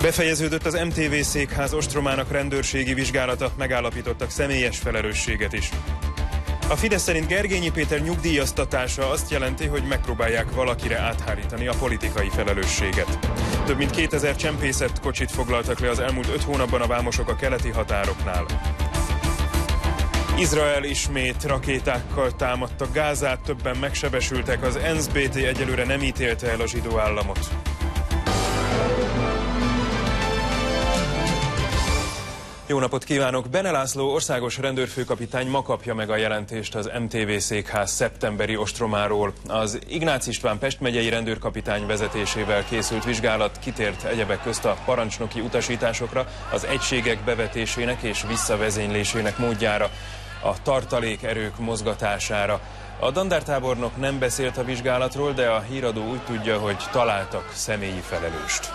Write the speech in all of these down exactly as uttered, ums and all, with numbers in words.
Befejeződött az em té vé székház ostromának rendőrségi vizsgálata, megállapítottak személyes felelősséget is. A Fidesz szerint Gergényi Péter nyugdíjaztatása azt jelenti, hogy megpróbálják valakire áthárítani a politikai felelősséget. Több mint kétezer csempészett kocsit foglaltak le az elmúlt öt hónapban a vámosok a keleti határoknál. Izrael ismét rakétákkal támadta Gázát, többen megsebesültek, az en es zé bé té egyelőre nem ítélte el a zsidó államot. Jó napot kívánok! Bene László országos rendőrfőkapitány ma kapja meg a jelentést az em té vé székház szeptemberi ostromáról. Az Ignác István Pest megyei rendőrkapitány vezetésével készült vizsgálat kitért egyebek közt a parancsnoki utasításokra, az egységek bevetésének és visszavezénylésének módjára, a tartalékerők mozgatására. A dandártábornok nem beszélt a vizsgálatról, de a híradó úgy tudja, hogy találtak személyi felelőst.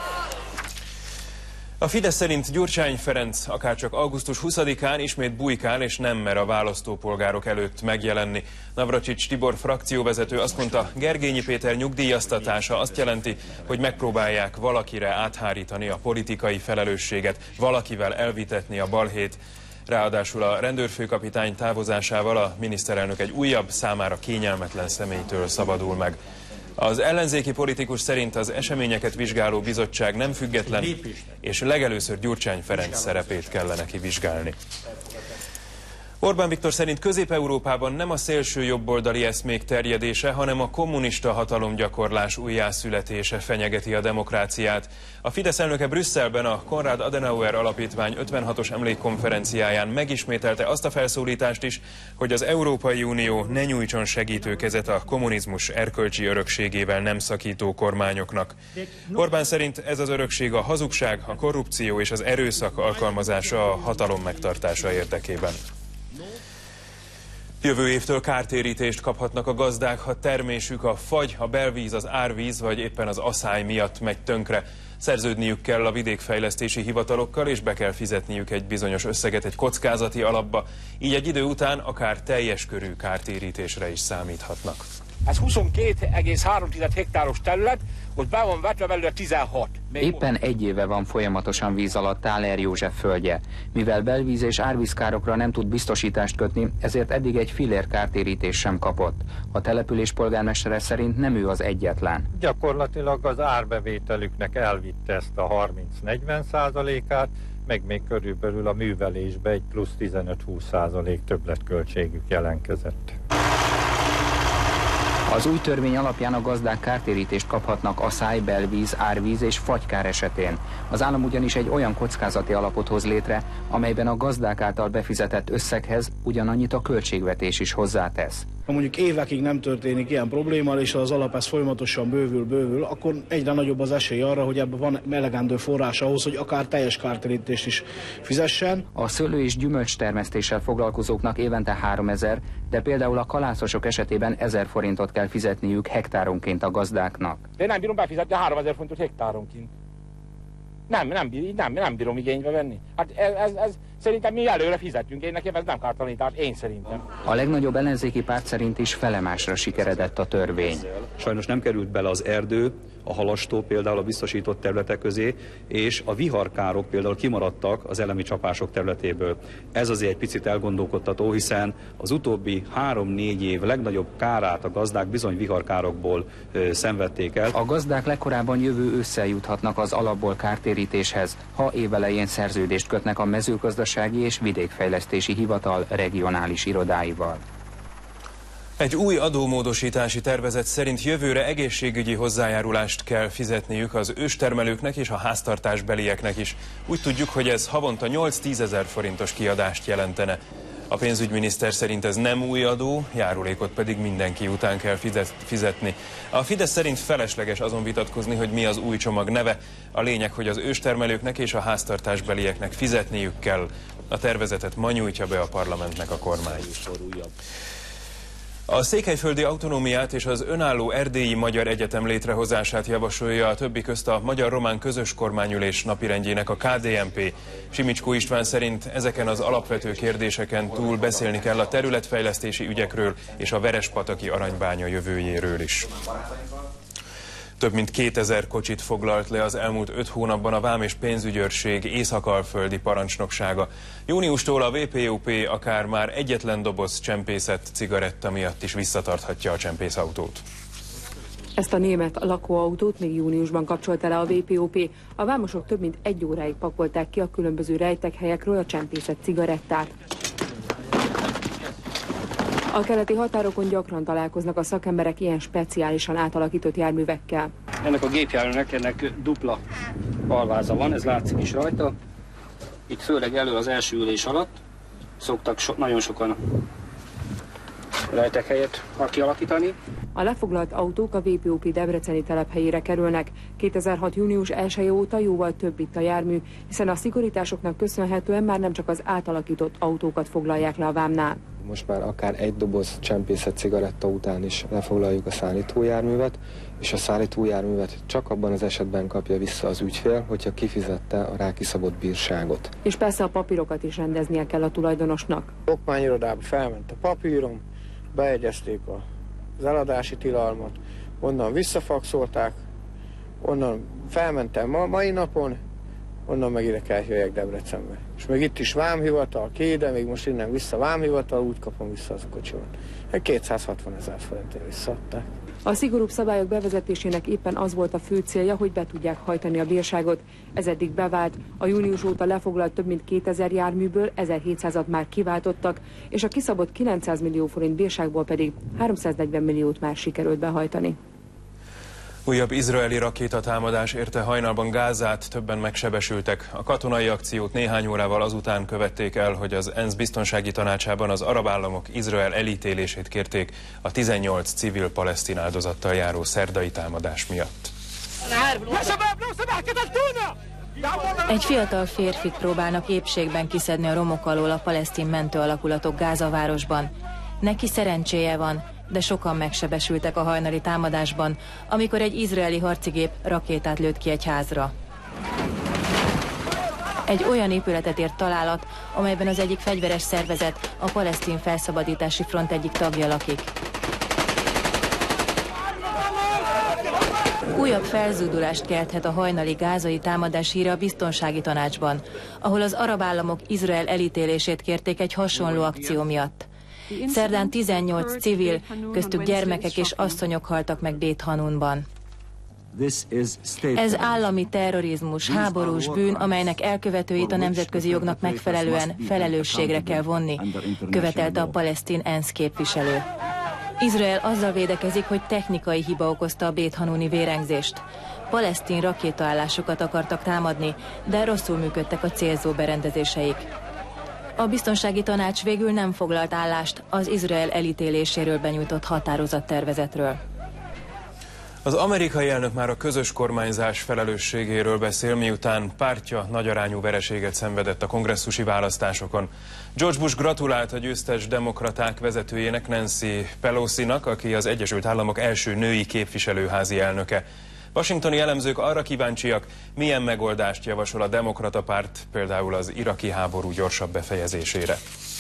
A Fidesz szerint Gyurcsány Ferenc akárcsak augusztus huszadikán ismét bujkál és nem mer a választópolgárok előtt megjelenni. Navracsics Tibor frakcióvezető azt mondta, Gergényi Péter nyugdíjaztatása azt jelenti, hogy megpróbálják valakire áthárítani a politikai felelősséget, valakivel elvitetni a balhét. Ráadásul a rendőrfőkapitány távozásával a miniszterelnök egy újabb, számára kényelmetlen személytől szabadul meg. Az ellenzéki politikus szerint az eseményeket vizsgáló bizottság nem független, és legelőször Gyurcsány Ferenc szerepét kellene kivizsgálni. Orbán Viktor szerint Közép-Európában nem a szélső jobboldali eszmék terjedése, hanem a kommunista hatalomgyakorlás újjászületése fenyegeti a demokráciát. A Fidesz elnöke Brüsszelben a Konrad Adenauer Alapítvány ötvenhatos emlékkonferenciáján megismételte azt a felszólítást is, hogy az Európai Unió ne nyújtson segítőkezet a kommunizmus erkölcsi örökségével nem szakító kormányoknak. Orbán szerint ez az örökség a hazugság, a korrupció és az erőszak alkalmazása a hatalom megtartása érdekében. Jövő évtől kártérítést kaphatnak a gazdák, ha termésük a fagy, a belvíz, az árvíz vagy éppen az aszály miatt megy tönkre. Szerződniük kell a vidékfejlesztési hivatalokkal, és be kell fizetniük egy bizonyos összeget egy kockázati alapba, így egy idő után akár teljes körű kártérítésre is számíthatnak. Ez huszonkét egész három hektáros terület, ott be van vetve belőle tizenhat. Éppen egy éve van folyamatosan víz alatt Táler József földje. Mivel belvíz és árvízkárokra nem tud biztosítást kötni, ezért eddig egy fillér kártérítés sem kapott. A település polgármestere szerint nem ő az egyetlen. Gyakorlatilag az árbevételüknek elvitte ezt a harminc-negyven százalékát, meg még körülbelül a művelésbe egy plusz tizenöt-húsz százalék többletköltségük jelentkezett. Az új törvény alapján a gazdák kártérítést kaphatnak aszály, belvíz, árvíz és fagykár esetén. Az állam ugyanis egy olyan kockázati alapot hoz létre, amelyben a gazdák által befizetett összeghez ugyanannyit a költségvetés is hozzátesz. Ha mondjuk évekig nem történik ilyen probléma, és az alap ez folyamatosan bővül, bővül, akkor egyre nagyobb az esély arra, hogy ebben van elegendő forrás ahhoz, hogy akár teljes kártérítést is fizessen. A szőlő- és gyümölcstermesztéssel foglalkozóknak évente háromezer, de például a kalászosok esetében ezer forintot kell fizetniük hektáronként a gazdáknak. De én nem bírom befizetni háromezer forintot hektáronként. Nem, nem, nem, nem bírom igénybe venni. Hát ez, ez, ez szerintem mi előre fizetünk, én nekem ez nem kártalanítás, én szerintem. A legnagyobb ellenzéki párt szerint is felemásra sikeredett a törvény. Sajnos nem került bele az erdő, a halastó például a biztosított területek közé, és a viharkárok például kimaradtak az elemi csapások területéből. Ez azért egy picit elgondolkodtató, hiszen az utóbbi három-négy év legnagyobb kárát a gazdák bizony viharkárokból ö, szenvedték el. A gazdák legkorábban jövő ősszel juthatnak az alapból kártérítéshez, ha évelején szerződést kötnek a mezőgazdasági és vidékfejlesztési hivatal regionális irodáival. Egy új adómódosítási tervezet szerint jövőre egészségügyi hozzájárulást kell fizetniük az őstermelőknek és a háztartásbelieknek is. Úgy tudjuk, hogy ez havonta nyolc-tízezer forintos kiadást jelentene. A pénzügyminiszter szerint ez nem új adó, járulékot pedig mindenki után kell fizetni. A Fidesz szerint felesleges azon vitatkozni, hogy mi az új csomag neve. A lényeg, hogy az őstermelőknek és a háztartásbelieknek fizetniük kell. A tervezetet ma nyújtja be a parlamentnek a kormány. A székelyföldi autonómiát és az önálló erdélyi magyar egyetem létrehozását javasolja a többi közt a magyar-román közös kormányülés napirendjének a ká dé en pé. Simicskó István szerint ezeken az alapvető kérdéseken túl beszélni kell a területfejlesztési ügyekről és a Verespataki aranybánya jövőjéről is. Több mint kétezer kocsit foglalt le az elmúlt öt hónapban a Vám és Pénzügyőrség Észak-Alföldi parancsnoksága. Júniustól a vé pé o pé akár már egyetlen doboz csempészett cigaretta miatt is visszatarthatja a csempészautót. Ezt a német lakóautót még júniusban kapcsolta le a vé pé o pé. A vámosok több mint egy óráig pakolták ki a különböző rejtekhelyekről a csempészett cigarettát. A keleti határokon gyakran találkoznak a szakemberek ilyen speciálisan átalakított járművekkel. Ennek a gépjárműnek ennek dupla alváza van, ez látszik is rajta. Itt főleg elő az első ülés alatt szoktak so, nagyon sokan rejtekhelyet kialakítani. A lefoglalt autók a vé pé o pé debreceni telephelyére kerülnek. kétezer-hat június elseje óta jóval több itt a jármű, hiszen a szigorításoknak köszönhetően már nem csak az átalakított autókat foglalják le a vámnál. Most már akár egy doboz csempészett cigaretta után is lefoglaljuk a szállítójárművet, és a szállítójárművet csak abban az esetben kapja vissza az ügyfél, hogyha kifizette a rá kiszabott bírságot. És persze a papírokat is rendeznie kell a tulajdonosnak. Okmányirodába felment a papírom, bejegyezték az eladási tilalmat, onnan visszafaxolták, onnan felmentem ma, mai napon, onnan meg ide kell jöjjek Debrecenbe. És meg itt is vámhivatal, kéde, még most innen vissza vámhivatal, úgy kapom vissza az a kocsimat. kétszázhatvan ezer forintért visszaadták. A szigorúbb szabályok bevezetésének éppen az volt a fő célja, hogy be tudják hajtani a bírságot. Ez eddig bevált, a június óta lefoglalt több mint kétezer járműből ezerhétszázat már kiváltottak, és a kiszabott kilencszáz millió forint bírságból pedig háromszáznegyven milliót már sikerült behajtani. Újabb izraeli rakétatámadás érte hajnalban Gázát, többen megsebesültek. A katonai akciót néhány órával azután követték el, hogy az ENSZ biztonsági tanácsában az arab államok Izrael elítélését kérték a tizennyolc civil palesztin áldozattal járó szerdai támadás miatt. Egy fiatal férfit próbálnak épségben kiszedni a romok alól a palesztin mentőalakulatok Gázavárosban. Neki szerencséje van, de sokan megsebesültek a hajnali támadásban, amikor egy izraeli harcigép rakétát lőtt ki egy házra. Egy olyan épületet ért találat, amelyben az egyik fegyveres szervezet, a Palesztin Felszabadítási Front egyik tagja lakik. Újabb felzúdulást kelthet a hajnali gázai támadás híre a biztonsági tanácsban, ahol az arab államok Izrael elítélését kérték egy hasonló akció miatt. Szerdán tizennyolc civil, köztük gyermekek és asszonyok haltak meg Bét Hanunban. Ez állami terrorizmus, háborús bűn, amelynek elkövetőit a nemzetközi jognak megfelelően felelősségre kell vonni, követelte a palesztin ENSZ képviselő. Izrael azzal védekezik, hogy technikai hiba okozta a Bét Hanuni vérengzést. Palesztin rakétaállásokat akartak támadni, de rosszul működtek a célzó berendezéseik. A biztonsági tanács végül nem foglalt állást az Izrael elítéléséről benyújtott határozattervezetről. Az amerikai elnök már a közös kormányzás felelősségéről beszél, miután pártja nagyarányú vereséget szenvedett a kongresszusi választásokon. George Bush gratulált a győztes demokraták vezetőjének, Nancy Pelosinak, aki az Egyesült Államok első női képviselőházi elnöke. Washingtoni elemzők arra kíváncsiak, milyen megoldást javasol a demokrata párt, például az iraki háború gyorsabb befejezésére.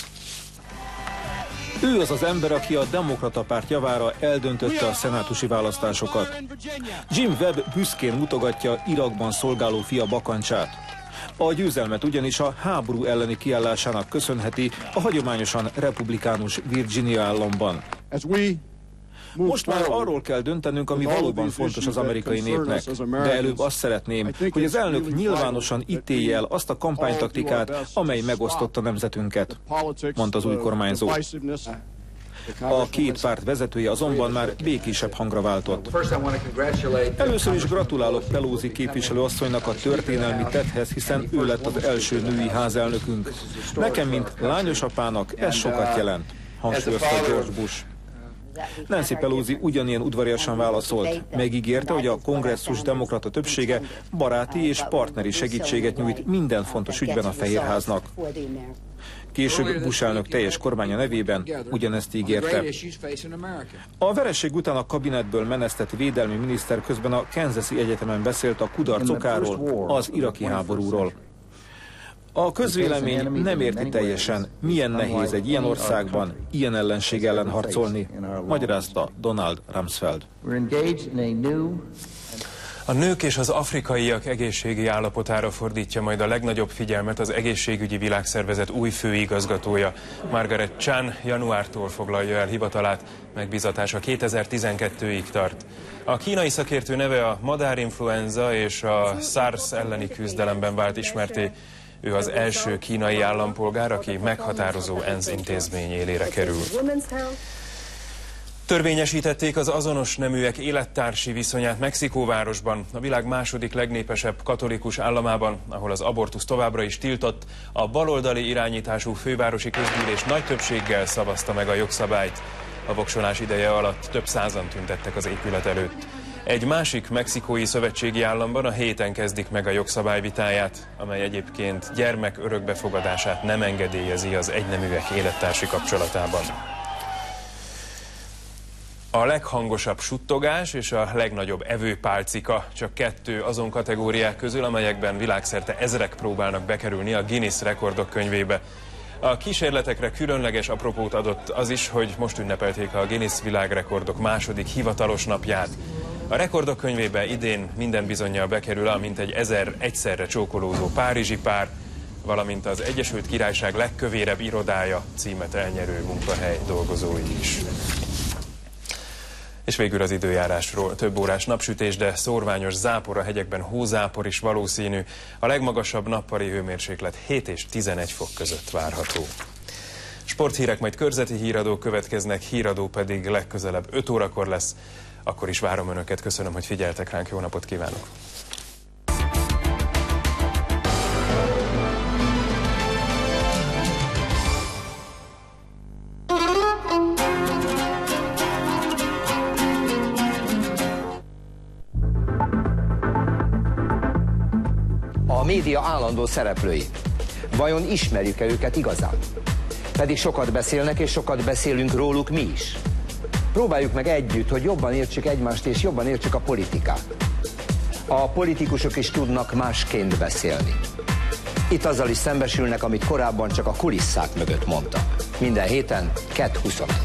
Ő az az ember, aki a demokrata párt javára eldöntötte a szenátusi választásokat. Jim Webb büszkén mutogatja Irakban szolgáló fia bakancsát. A győzelmet ugyanis a háború elleni kiállásának köszönheti a hagyományosan republikánus Virginia államban. Most már arról kell döntenünk, ami valóban fontos az amerikai népnek, de előbb azt szeretném, hogy az elnök nyilvánosan ítélje el azt a kampánytaktikát, amely megosztotta nemzetünket, mondta az új kormányzó. A két párt vezetője azonban már békésebb hangra váltott. Először is gratulálok Pelosi képviselőasszonynak a történelmi tetthez, hiszen ő lett az első női házelnökünk. Nekem, mint lányosapának, ez sokat jelent, hangsúlyozta George Bush. Nancy Pelosi ugyanilyen udvariasan válaszolt. Megígérte, hogy a kongresszus demokrata többsége baráti és partneri segítséget nyújt minden fontos ügyben a Fehérháznak. Később Bush elnök teljes kormánya nevében ugyanezt ígérte. A vereség után a kabinetből menesztett védelmi miniszter közben a Kansasi Egyetemen beszélt a kudarc okáról, az iraki háborúról. A közvélemény nem érti teljesen, milyen nehéz egy ilyen országban ilyen ellenség ellen harcolni, magyarázta Donald Rumsfeld. A nők és az afrikaiak egészségi állapotára fordítja majd a legnagyobb figyelmet az Egészségügyi Világszervezet új főigazgatója. Margaret Chan januártól foglalja el hivatalát, megbízatása kétezer-tizenkettőig tart. A kínai szakértő neve a madárinfluenza és a SARS elleni küzdelemben vált ismerté. Ő az első kínai állampolgár, aki meghatározó ENSZ intézmény élére kerül. Törvényesítették az azonos neműek élettársi viszonyát Mexikóvárosban, a világ második legnépesebb katolikus államában, ahol az abortusz továbbra is tiltott. A baloldali irányítású fővárosi közgyűlés nagy többséggel szavazta meg a jogszabályt. A voksolás ideje alatt több százan tüntettek az épület előtt. Egy másik mexikói szövetségi államban a héten kezdik meg a jogszabály vitáját, amely egyébként gyermek örökbefogadását nem engedélyezi az egyneműek élettársi kapcsolatában. A leghangosabb suttogás és a legnagyobb evőpálcika csak kettő azon kategóriák közül, amelyekben világszerte ezrek próbálnak bekerülni a Guinness rekordok könyvébe. A kísérletekre különleges apropót adott az is, hogy most ünnepelték a Guinness világrekordok második hivatalos napját. A rekordok könyvébe idén minden bizonnyal bekerül a mintegy ezer egyszerre csókolózó párizsi pár, valamint az Egyesült Királyság legkövérebb irodája címet elnyerő munkahely dolgozói is. És végül az időjárásról. Több órás napsütés, de szórványos zápor, a hegyekben hózápor is valószínű. A legmagasabb nappali hőmérséklet hét és tizenegy fok között várható. Sporthírek, majd körzeti híradók következnek, híradó pedig legközelebb öt órakor lesz. Akkor is várom Önöket, köszönöm, hogy figyeltek ránk, jó napot kívánok! A média állandó szereplői. Vajon ismerjük-e őket igazán? Pedig sokat beszélnek, és sokat beszélünk róluk mi is. Próbáljuk meg együtt, hogy jobban értsük egymást, és jobban értsük a politikát. A politikusok is tudnak másként beszélni. Itt azzal is szembesülnek, amit korábban csak a kulisszák mögött mondtak. Minden héten kedd huszonegy.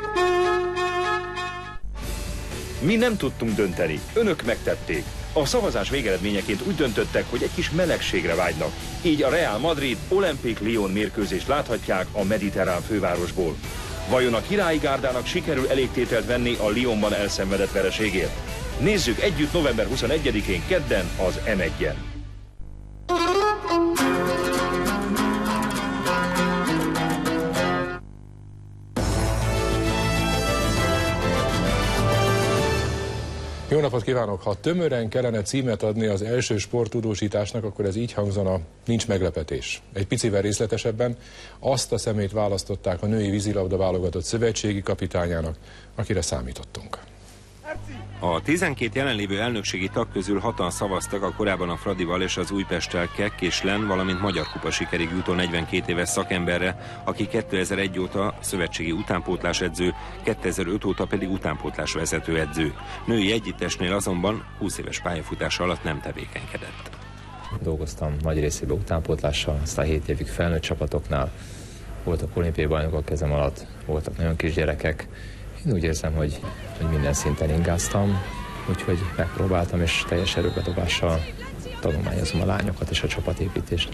Mi nem tudtunk dönteni, önök megtették. A szavazás végeredményeként úgy döntöttek, hogy egy kis melegségre vágynak. Így a Real Madrid Olympique Lyon mérkőzést láthatják a mediterrán fővárosból. Vajon a királyi gárdának sikerül elégtételt venni a Lyonban elszenvedett vereségért? Nézzük együtt november huszonegyedikén kedden az M egyen. Jó napot kívánok! Ha tömören kellene címet adni az első sporttudósításnak, akkor ez így hangzana, nincs meglepetés. Egy picivel részletesebben azt a személyt választották a női vízilabda válogatott szövetségi kapitányának, akire számítottunk. A tizenkét jelenlévő elnökségi tag közül hatan szavaztak a korábban a Fradival és az Újpesttel Kekk és Len, valamint magyar kupa sikerig jutó negyvenkét éves szakemberre, aki kétezer-egy óta szövetségi utánpótlás edző, kétezer-öt óta pedig utánpótlás vezető edző. Női együttesnél azonban húsz éves pályafutása alatt nem tevékenykedett. Dolgoztam nagy részében utánpótlással, aztán hét évig felnőtt csapatoknál, voltak olimpiai bajnokok a kezem alatt, voltak nagyon kis gyerekek. Én úgy érzem, hogy, hogy minden szinten ingáztam, úgyhogy megpróbáltam, és teljes erőbedobással tanulmányozom a lányokat és a csapatépítést.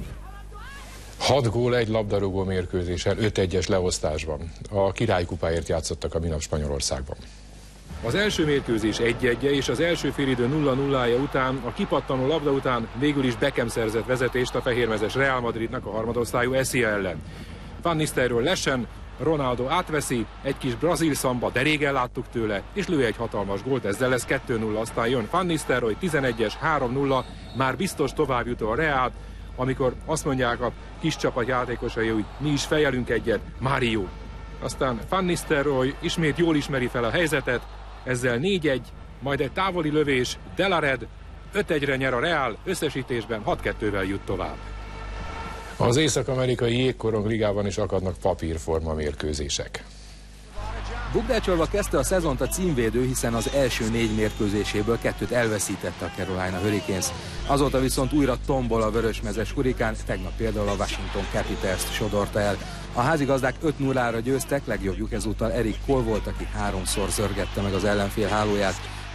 Hat gól egy labdarúgó mérkőzésen, öt egyes leosztásban. A királykupáért játszottak a minap Spanyolországban. Az első mérkőzés egy-egy, és az első félidő nulla nullája után, a kipattanó labda után végül is Beckham szerzett vezetést a fehérmezes Real Madridnak a harmadosztályú Esia ellen. Van Nistelrooy lesen, Ronaldo átveszi, egy kis brazil szamba, de régen láttuk tőle, és lő egy hatalmas gólt, ezzel lesz kettő nulla, aztán jön Van Nistelrooy tizenegyes, három nulla, már biztos továbbjutó a Real, amikor azt mondják a kis csapat játékosai, hogy mi is fejelünk egyet, Mario. Aztán Van Nistelrooy ismét jól ismeri fel a helyzetet, ezzel négy egy, majd egy távoli lövés, Delared, öt egyre nyer a Real, összesítésben hat kettővel jut tovább. Az észak-amerikai jégkorong ligában is akadnak papírforma mérkőzések. Bukdácsolva kezdte a szezont a címvédő, hiszen az első négy mérkőzéséből kettőt elveszítette a Carolina Hurricanes. Azóta viszont újra tombol a vörösmezes hurikán, tegnap például a Washington Capitals-t sodorta el. A házigazdák öt nullára győztek, legjobbjuk ezúttal Erik Cole volt, aki háromszor zörgette meg az ellenfél hálóját.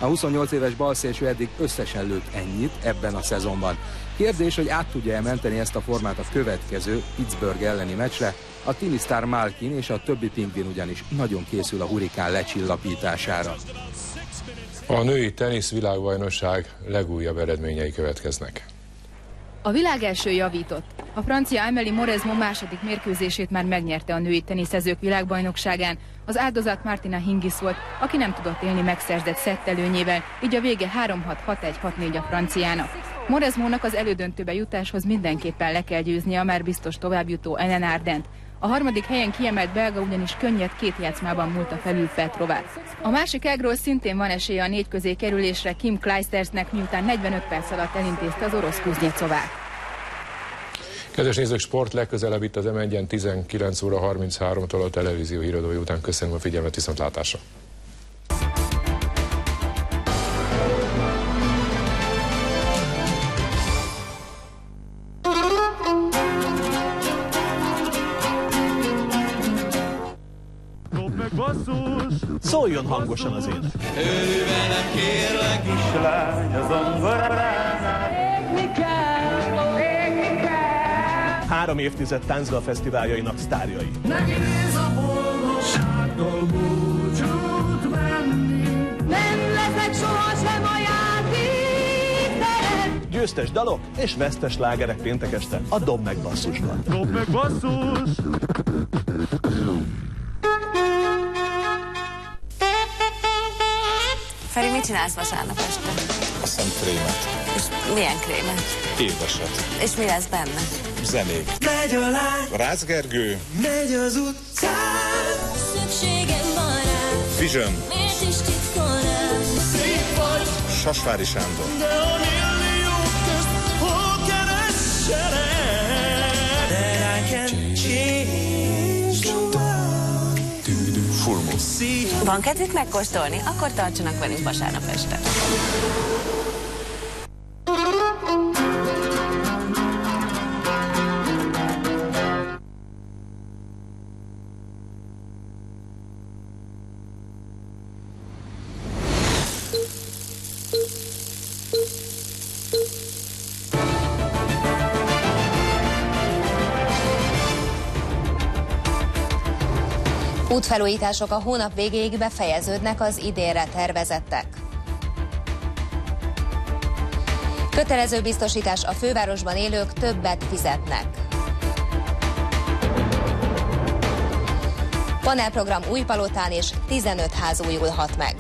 A huszonnyolc éves balszélső eddig összesen lőtt ennyit ebben a szezonban. Kérdés, hogy át tudja-e menteni ezt a formát a következő Pittsburgh elleni meccsre. A Tini Star Malkin és a többi pingvin ugyanis nagyon készül a hurikán lecsillapítására. A női tenisz világbajnokság legújabb eredményei következnek. A világ első javított. A francia Amélie Mauresmo második mérkőzését már megnyerte a női teniszezők világbajnokságán. Az áldozat Martina Hingis volt, aki nem tudott élni megszerzett szettelőnyével, így a vége három hat hat egy hat négy a franciának. Mauresmónak az elődöntőbe jutáshoz mindenképpen le kell győznie a már biztos továbbjutó Ellen Ardent. A harmadik helyen kiemelt belga ugyanis könnyed két játszmában múlta felül Petrovát. A másik ágról szintén van esélye a négy közé kerülésre Kim Clijstersnek, miután negyvenöt perc alatt elintézte az orosz Kuznyecovát. Kedves nézők, sport legközelebb itt az em egyen tizenkilenc óra harmincháromtól a televízió híradói után. Köszönöm a figyelmet, viszontlátásra! Szóljon hangosan az ének! Örülj velem, kérlek, kislány, a zongoránál. Égni kell, égni kell. Három évtized táncdal fesztiváljainak sztárjai. Nehéz a boldogságtól búcsút venni. Nem leszek sohasem a játéktelen. Győztes dalok és vesztes slágerek péntek este a Dob meg basszusban. Dob meg basszus! Feri, mit csinálsz vasárnap este? Eszem krémet. És milyen krémet? Édeset. És mi lesz benne? Zenék. Megy a lány. Rácz Gergő. Megy az utcán. Szükségem van rá. Vision. Miért is titkolnál? Szép vagy. Sasvári Sándor. De a milliók közt hol keressenek? De I can change the world. Fulmus. Van kedvük megkóstolni? Akkor tartsanak velünk vasárnap este. Útfelújítások a hónap végéig befejeződnek az idénre tervezettek. Kötelező biztosítás, a fővárosban élők többet fizetnek. Panelprogram Újpalotán és tizenöt ház újulhat meg.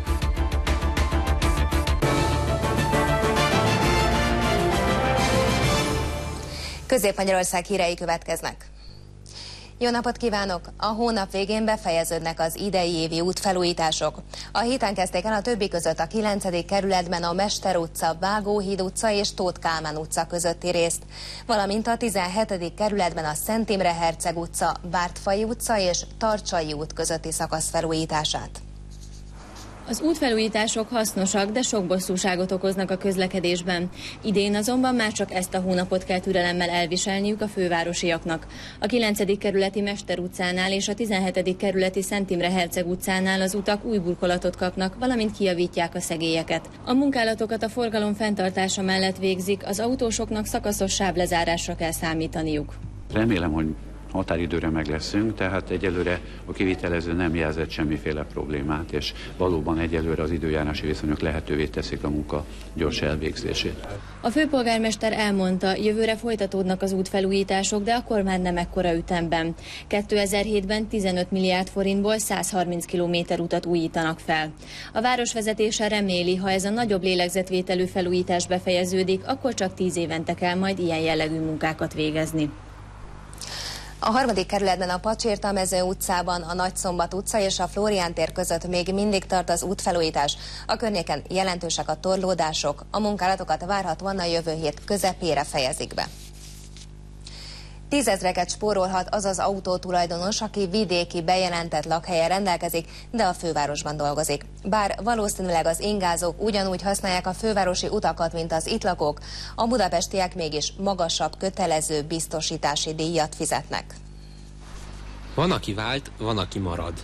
Közép-Magyarország hírei következnek. Jó napot kívánok! A hónap végén befejeződnek az idei évi útfelújítások. A héten kezdték el a többi között a kilencedik kerületben a Mester utca, Vágóhíd utca és Tóth Kálmán utca közötti részt, valamint a tizenhetedik kerületben a Szent Imre Herceg utca, Vártfai utca és Tarcsai út közötti szakasz felújítását. Az útfelújítások hasznosak, de sok bosszúságot okoznak a közlekedésben. Idén azonban már csak ezt a hónapot kell türelemmel elviselniük a fővárosiaknak. A kilencedik kerületi Mester utcánál és a tizenhetedik kerületi Szent Imre Herceg utcánál az utak új burkolatot kapnak, valamint kijavítják a szegélyeket. A munkálatokat a forgalom fenntartása mellett végzik, az autósoknak szakaszos sávlezárásra kell számítaniuk. Remélem, hogy határidőre meg leszünk, tehát egyelőre a kivitelező nem jelzett semmiféle problémát, és valóban egyelőre az időjárási viszonyok lehetővé teszik a munka gyors elvégzését. A főpolgármester elmondta, jövőre folytatódnak az útfelújítások, de akkor már nem ekkora ütemben. kétezer-hétben tizenöt milliárd forintból száz harminc kilométer utat újítanak fel. A városvezetése reméli, ha ez a nagyobb lélegzetvételű felújítás befejeződik, akkor csak tíz évente kell majd ilyen jellegű munkákat végezni. A harmadik kerületben a Pacsirtamező utcában, a Nagyszombat utca és a Flórián tér között még mindig tart az útfelújítás. A környéken jelentősek a torlódások, a munkálatokat várhatóan a jövő hét közepére fejezik be. Tízezreket spórolhat az az autótulajdonos, aki vidéki bejelentett lakhelyen rendelkezik, de a fővárosban dolgozik. Bár valószínűleg az ingázók ugyanúgy használják a fővárosi utakat, mint az itt lakók, a budapestiek mégis magasabb kötelező biztosítási díjat fizetnek. Van, aki vált, van, aki marad.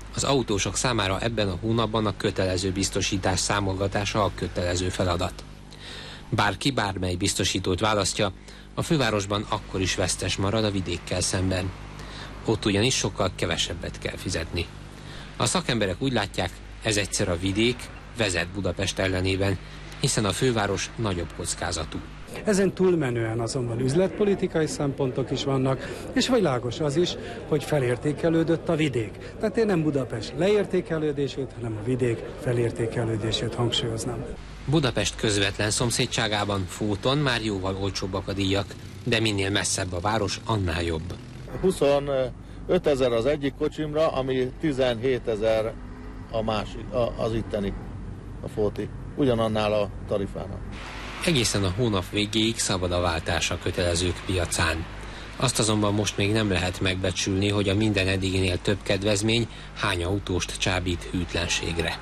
Az autósok számára ebben a hónapban a kötelező biztosítás számolgatása a kötelező feladat. Bárki bármely biztosítót választja, a fővárosban akkor is vesztes marad a vidékkel szemben. Ott ugyanis sokkal kevesebbet kell fizetni. A szakemberek úgy látják, ez egyszer a vidék vezet Budapest ellenében, hiszen a főváros nagyobb kockázatú. Ezen túlmenően azonban üzletpolitikai szempontok is vannak, és világos az is, hogy felértékelődött a vidék. Tehát én nem Budapest leértékelődését, hanem a vidék felértékelődését hangsúlyoznám. Budapest közvetlen szomszédságában, Fóton már jóval olcsóbbak a díjak, de minél messzebb a város, annál jobb. huszonöt ezer az egyik kocsimra, ami tizenhét ezer a másik, az itteni, a Fóti, ugyanannál a tarifánál. Egészen a hónap végéig szabad a váltás a kötelezők piacán. Azt azonban most még nem lehet megbecsülni, hogy a minden eddiginél több kedvezmény hány autóst csábít hűtlenségre.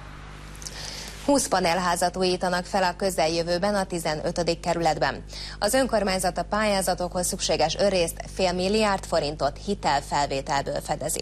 húsz panelházat újítanak fel a közeljövőben a tizenötödik kerületben. Az önkormányzat a pályázatokhoz szükséges örészt fél milliárd forintot hitelfelvételből fedezi.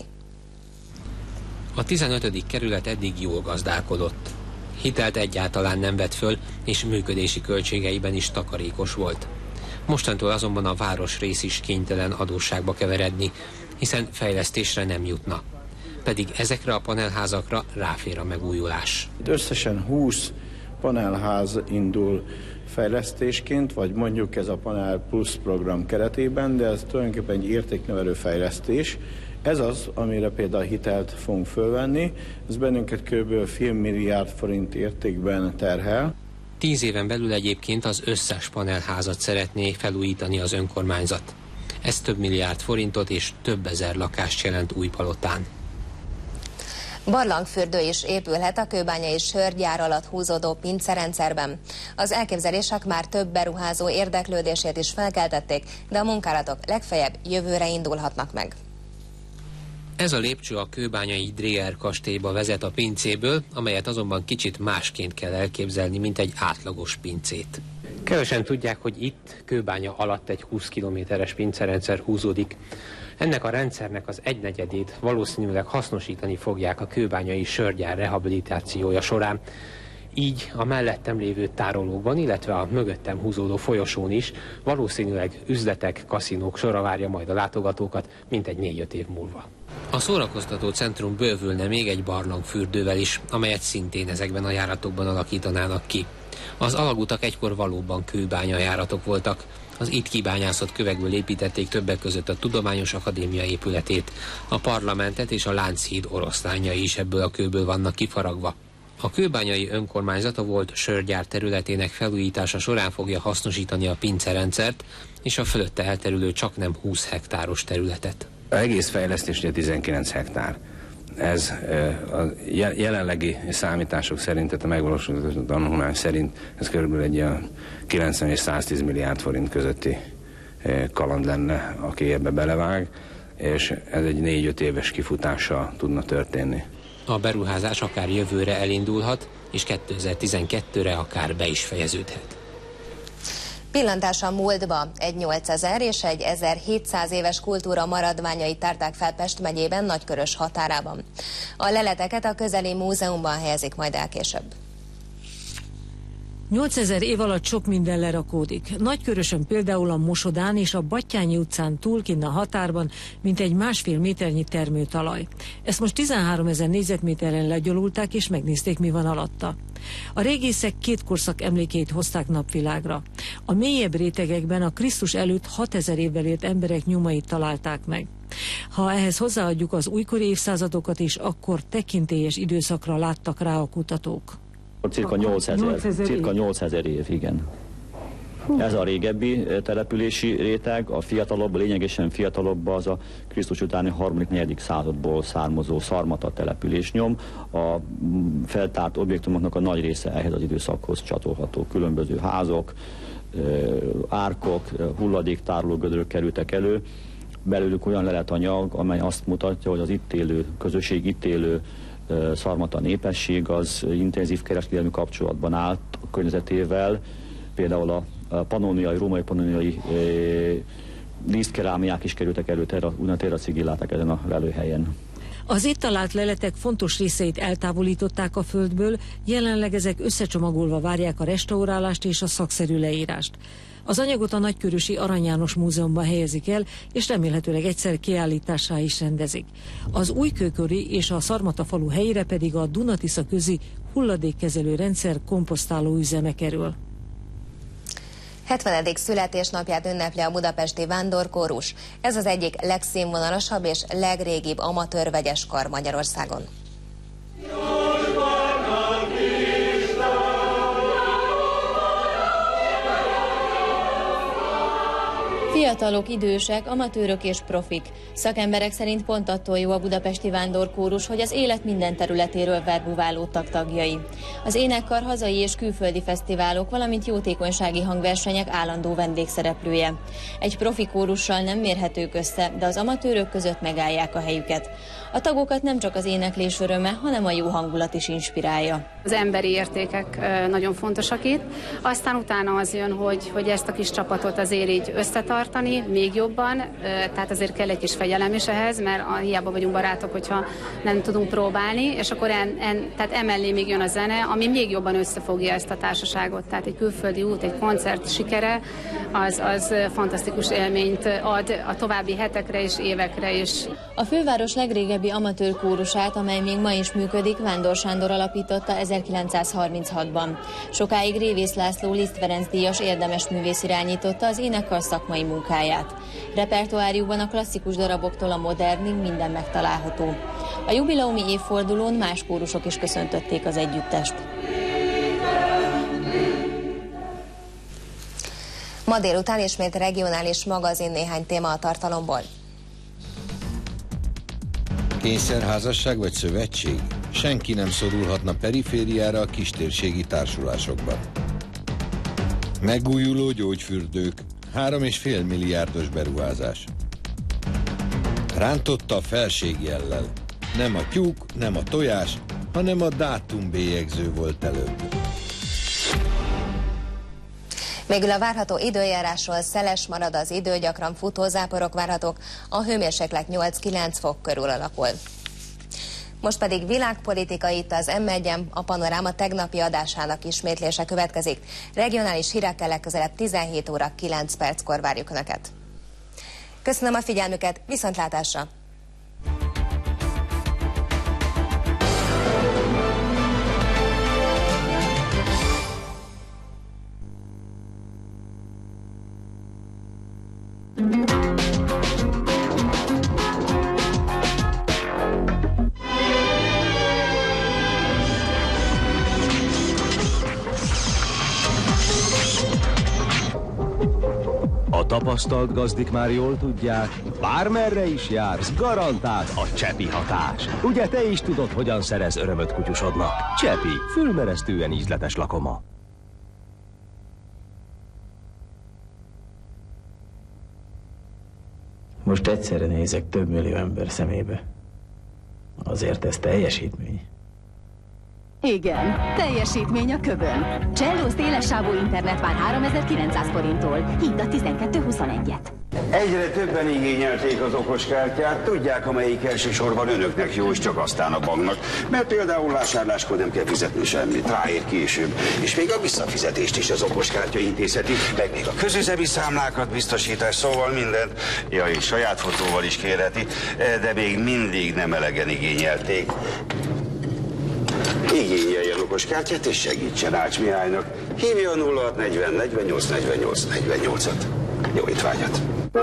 A tizenötödik kerület eddig jól gazdálkodott. Hitelt egyáltalán nem vett föl, és működési költségeiben is takarékos volt. Mostantól azonban a városrész is kénytelen adósságba keveredni, hiszen fejlesztésre nem jutna. Pedig ezekre a panelházakra ráfér a megújulás. Itt összesen húsz panelház indul fejlesztésként, vagy mondjuk ez a Panel Plus program keretében, de ez tulajdonképpen egy értéknevelő fejlesztés. Ez az, amire például hitelt fogunk fölvenni, ez bennünket kb. fél milliárd forint értékben terhel. Tíz éven belül egyébként az összes panelházat szeretné felújítani az önkormányzat. Ez több milliárd forintot és több ezer lakást jelent Újpalotán. Barlangfürdő is épülhet a kőbányai sörgyár alatt húzódó pincerendszerben. Az elképzelések már több beruházó érdeklődését is felkeltették, de a munkálatok legfeljebb jövőre indulhatnak meg. Ez a lépcső a kőbányai Dreher kastélyba vezet a pincéből, amelyet azonban kicsit másként kell elképzelni, mint egy átlagos pincét. Kevesen tudják, hogy itt Kőbánya alatt egy húsz kilométeres pincerendszer húzódik. Ennek a rendszernek az egynegyedét valószínűleg hasznosítani fogják a kőbányai sörgyár rehabilitációja során. Így a mellettem lévő tárolókban, illetve a mögöttem húzódó folyosón is valószínűleg üzletek, kaszinók sora várja majd a látogatókat, mintegy négy-öt év múlva. A szórakoztató centrum bővülne még egy barlangfürdővel is, amelyet szintén ezekben a járatokban alakítanának ki. Az alagutak egykor valóban kőbánya járatok voltak. Az itt kibányászott kövekből építették többek között a Tudományos Akadémia épületét, a parlamentet és a Lánchíd oroszlányai is ebből a kőből vannak kifaragva. A kőbányai önkormányzat a volt sörgyár területének felújítása során fogja hasznosítani a pincerendszert és a fölötte elterülő csaknem húsz hektáros területet. Az egész fejlesztés ugye tizenkilenc hektár. Ez a jelenlegi számítások szerint, tehát a megvalósított tanulmány szerint ez körülbelül egy ilyen kilencven és száztíz milliárd forint közötti kaland lenne, aki ebbe belevág, és ez egy négy-öt éves kifutással tudna történni. A beruházás akár jövőre elindulhat, és kétezer-tizenkettőre akár be is fejeződhet. Pillantás a múltba, egy nyolcezer és egy ezerhétszáz éves kultúra maradványait tárták fel Pest megyében Nagykörös határában. A leleteket a közeli múzeumban helyezik majd el később. nyolcezer év alatt sok minden lerakódik. Nagykörösön például a Mosodán és a Battyányi utcán túl kinn a határban, mint egy másfél méternyi termőtalaj. Ezt most tizenháromezer négyzetméteren legyalulták és megnézték, mi van alatta. A régészek két korszak emlékeit hozták napvilágra. A mélyebb rétegekben a Krisztus előtt hatezer évvel élt emberek nyomait találták meg. Ha ehhez hozzáadjuk az újkori évszázadokat is, akkor tekintélyes időszakra láttak rá a kutatók. Cirka nyolcezer év, igen. Hú. Ez a régebbi települési réteg, a fiatalabb, lényegesen fiatalabb az a Krisztus utáni harmadik negyedik századból származó szarmata településnyom. A feltárt objektumoknak a nagy része ehhez az időszakhoz csatolható. Különböző házok, árkok, hulladéktároló gödrök kerültek elő. Belőlük olyan leletanyag, amely azt mutatja, hogy az itt élő közösség, itt élő szarmata népesség az intenzív kereskedelmi kapcsolatban állt a környezetével, például a pannoniai, római pannoniai e, díszkerámiák is kerültek elő, úgynevezett terracigilláták ezen a lelőhelyen. Az itt talált leletek fontos részeit eltávolították a földből, jelenleg ezek összecsomagolva várják a restaurálást és a szakszerű leírást. Az anyagot a Nagykörösi Arany János Múzeumban helyezik el, és remélhetőleg egyszer kiállítássá is rendezik. Az Újkőköri és a Szarmatafalu helyére pedig a Duna-Tisza közi hulladékkezelő rendszer komposztáló üzeme kerül. hetvenedik születésnapját ünnepli a budapesti vándorkórus. Ez az egyik legszínvonalasabb és legrégibb amatőr vegyes kar Magyarországon. Fiatalok, idősek, amatőrök és profik. Szakemberek szerint pont attól jó a budapesti vándorkórus, hogy az élet minden területéről verbuválódtak tagjai. Az énekkar hazai és külföldi fesztiválok, valamint jótékonysági hangversenyek állandó vendégszereplője. Egy profi kórussal nem mérhetők össze, de az amatőrök között megállják a helyüket. A tagokat nem csak az éneklés öröme, hanem a jó hangulat is inspirálja. Az emberi értékek nagyon fontosak itt, aztán utána az jön, hogy, hogy ezt a kis csapatot azért így összetartani, még jobban, tehát azért kell egy kis fegyelem is ehhez, mert hiába vagyunk barátok, hogyha nem tudunk próbálni, és akkor en, en, tehát emellé még jön a zene, ami még jobban összefogja ezt a társaságot. Tehát egy külföldi út, egy koncert sikere, az, az fantasztikus élményt ad a további hetekre és évekre is. A főváros legrégebbi amatőr kórusát, amely még ma is működik, Vándor Sándor alapította ezerkilencszázharminchatban. Sokáig Révész László Liszt Ferenc díjas érdemes művész irányította az énekkar szakmai munkáját. Repertoárjukban a klasszikus daraboktól a modernig minden megtalálható. A jubileumi évfordulón más kórusok is köszöntötték az együttest. Ma délután ismét regionális magazin, néhány téma a tartalomból. Kényszerházasság vagy szövetség? Senki nem szorulhatna perifériára a kistérségi társulásokban. Megújuló gyógyfürdők, három és fél milliárdos beruházás. Rántotta a felségjellel. Nem a tyúk, nem a tojás, hanem a dátumbélyegző volt előbb. Végül a várható időjárásról: szeles marad az idő, gyakran futózáporok várhatók, a hőmérséklet nyolc-kilenc fok körül alakul. Most pedig világpolitika itt az M egyen, a Panoráma tegnapi adásának ismétlése következik. Regionális hírekkel legközelebb tizenhét óra kilenc perckor várjuk Önöket. Köszönöm a figyelmüket, viszontlátásra! A tapasztalt gazdik már jól tudják, bármerre is jársz, garantált a Csepi hatás. Ugye te is tudod, hogyan szerez örömöt kutyusodnak? Csepi, fülmeresztően ízletes lakoma. Most egyszerre nézek több millió ember szemébe. Azért ez teljesítmény. Igen, teljesítmény a kövön. Csellóz szélessávú internet már háromezer-kilencszáz forinttól. Hidd a tizenkettő huszonegyet. Egyre többen igényelték az okoskártyát, tudják, amelyik elsősorban önöknek jó, és csak aztán a banknak. Mert például vásárláskor nem kell fizetni semmit, ráér később. És még a visszafizetést is az okoskártya intézheti, meg még a közüzemi számlákat, biztosítás, szóval mindent. Ja, és saját fotóval is kérheti, de még mindig nem elegen igényelték. Igényeljen okoskártyát és segítsen Ács Mihálynak. Hívja a nulla hat negyven negyvennyolc negyvennyolc negyvennyolcat. Jó étvágyat!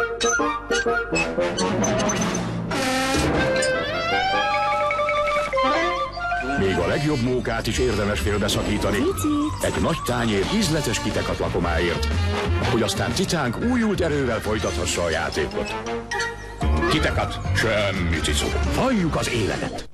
Még a legjobb mókát is érdemes félbeszakítani. Egy nagy tányér ízletes kitekat lakomáért, hogy aztán cicánk újult erővel folytathassa a játékot. Kitekat, semmi cicu. Halljuk az életet!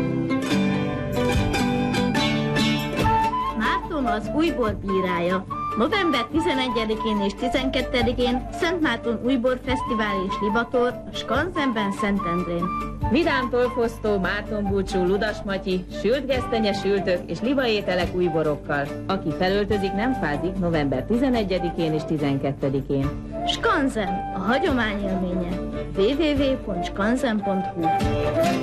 Márton az újbor bírája. november tizenegyedikén és tizenkettedikén Szent Márton Újbor Fesztivál és Libator a Skanzenben, Szentendrén. Vidámtól fosztó Márton búcsú Ludas Matyi, sült gesztenye sültök és libaételek újborokkal. Aki felöltözik, nem fázik november tizenegyedikén és tizenkettedikén. Skanzen, a hagyomány élménye. double-u double-u double-u pont skanzen pont hu